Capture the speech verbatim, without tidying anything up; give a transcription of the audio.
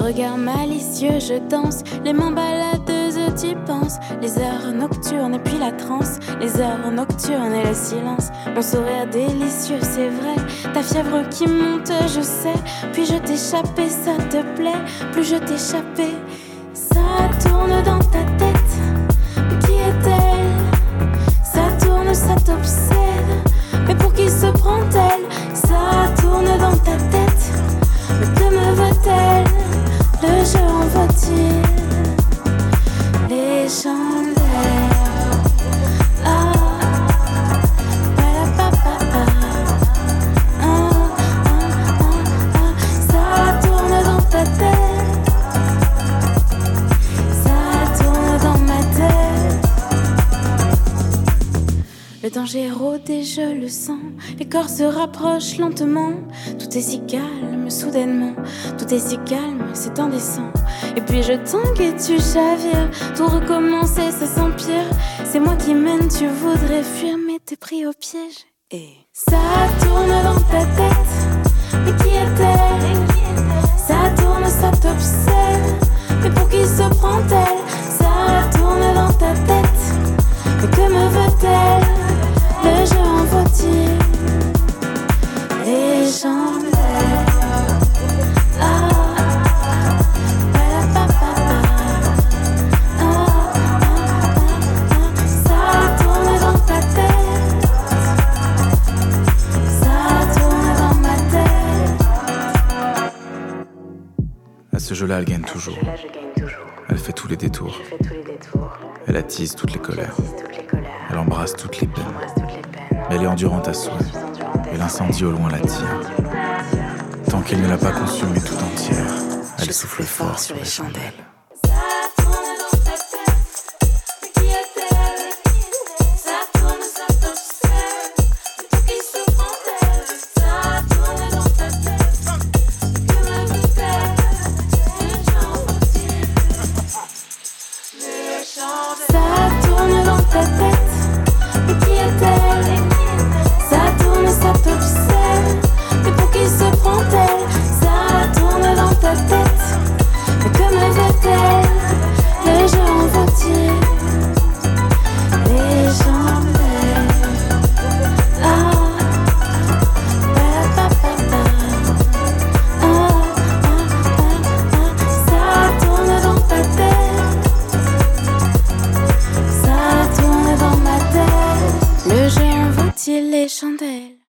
regard malicieux, je danse. Les mains baladeuses, tu penses. Les heures nocturnes et puis la transe. Les heures nocturnes et le silence. Mon sourire délicieux, c'est vrai. Ta fièvre qui monte, je sais. Puis je t'échappais, ça te plaît. Plus je t'échappais, ça tourne dans ta tête. Mais qui est-elle? Ça tourne, ça t'obsède. Mais pour qui se prend-elle? Ça tourne dans ta tête. Mais que me veut-elle? Le jeu en vaut-il les chandelles? Ah, pa-la-pa-pa-pa. Ah, ah, ah, ah. Ça tourne dans ta tête. Ça tourne dans ma tête. Le danger rôde et je le sens. Les corps se rapprochent lentement. Tout est si calme, soudainement. Tout est si calme, c'est indécent. Et puis je tangue et tu chavires. Tout recommencer, ça s'empire. C'est moi qui mène, tu voudrais fuir, mais t'es pris au piège. Et ça tourne dans ta tête. Mais qui est-elle? Ça tourne, ça t'obsède. Mais pour qui se prend-elle? Ça tourne dans ta tête. Mais que me veut-elle? Le jeu en vaut-il les chandelles? Ah, pa-la-pa-pa-pa. Ah, ah, ah, ah. Ça tourne dans ta tête. Ça tourne dans ma tête. À ce jeu-là, elle gagne toujours. Elle fait tous les détours. Elle attise toutes les colères. Elle embrasse toutes les peines. Mais elle est endurante à souhait. Et l'incendie au loin la tire. Tant qu'elle ne l'a pas consumée tout entière, elle souffle fort sur les chandelles. Les chandelles.